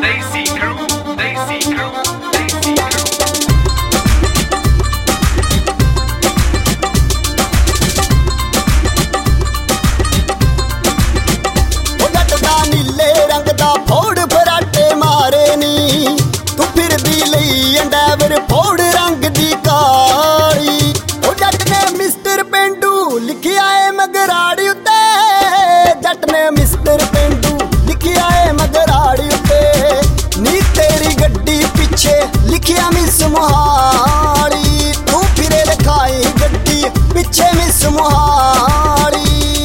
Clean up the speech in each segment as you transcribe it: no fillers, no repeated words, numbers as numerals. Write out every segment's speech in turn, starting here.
ਫੋੜ ਫਰਾਟੇ ਮਾਰੇ ਨੀ ਤੂੰ ਫਿਰਦੀ ਲਈ ਅੰਡਾਵਰ ਫੋੜ ਰੰਗ ਦੀ ਕਾਲੀ ਉਹ ਜੱਟ ਨੇ ਮਿਸਟਰ ਪੇਂਡੂ ਲਿਖਿਆ ਏ ਮਗਰਾੜੀ ਉੱਤੇ ਜੱਟ ਨੇ ਮਿਸਟਰ ਪੇਂਡੂ ਲਿਖਿਆ ਏ ਮਗਰਾੜੀ ਉੱਤੇ ਨੀ ਤੇਰੀ ਗੱਡੀ ਪਿੱਛੇ ਲਿਖਿਆ ਮਿਸ ਮੁਹਾਲੀ ਤੂੰ ਫਿਰੇ ਲਿਖਾਈ ਗੱਡੀ ਪਿੱਛੇ ਮਿਸ ਮੁਹਾਲੀ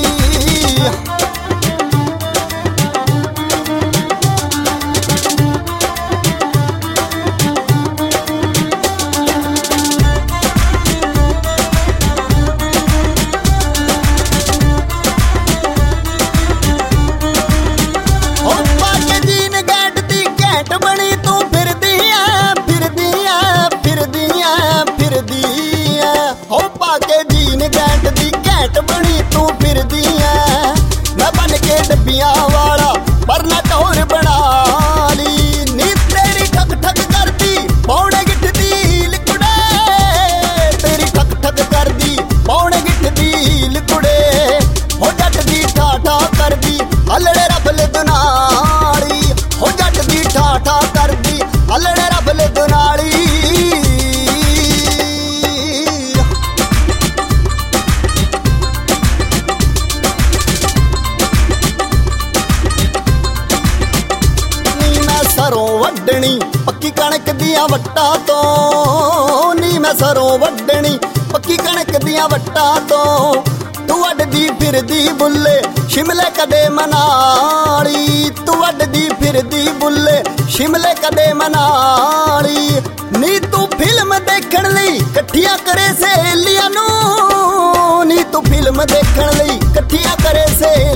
ਡੱਬੀਆਂ ਵਾਲਾ ਪਰ ਨਾ ਟੌਰ ਬਣਾ ਲਈ ਨੀ ਤੇਰੀ ਠੱਗ ਠੱਗ ਕਰਦੀ ਪੌਣੇ ਗਿੱਠ ਦੀ ਲਿਕੁੜੇ ਤੇਰੀ ਠੱਗ ਠੱਗ ਕਰਦੀ ਪੌਣੇ ਗਿੱਠ ਦੀ ਲਿਕੁੜੇ ਹੋ ਜੱਟ ਦੀ ਠਾਠਾ ਕਰਦੀ ਹਲੜੇ ਰਫਲ ਦੁਨਾਲੀ ਹੋ ਜੱਟ ਦੀ ਠਾਠਾ ਕਰਦੀ ਹਲੜੇ ਰਫਲ ਦੁਨਾਲੀ ਸਰੋਂ ਵੱਢਣੀ ਪੱਕੀ ਕਣਕ ਦੀਆਂ ਵੱਟਾਂ ਤੋਂ ਨੀ ਮੈਂ ਸਰੋਂ ਵੱਢਣੀ ਪੱਕੀ ਕਣਕ ਦੀਆਂ ਵੱਟਾਂ ਤੋਂ ਤੂੰ ਵੱਢਦੀ ਫਿਰਦੀ ਬੁੱਲੇ ਸ਼ਿਮਲੇ ਕਦੇ ਮਨਾਲੀ ਤੂੰ ਵੱਢਦੀ ਫਿਰਦੀ ਬੁੱਲੇ ਸ਼ਿਮਲੇ ਕਦੇ ਮਨਾਲੀ ਨੀ ਤੂੰ ਫਿਲਮ ਦੇਖਣ ਲਈ ਇਕੱਠੀਆਂ ਕਰੇ ਸਹੇਲੀਆਂ ਨੂੰ ਨੀ ਤੂੰ ਫਿਲਮ ਦੇਖਣ ਲਈ ਇਕੱਠੀਆਂ ਕਰੇ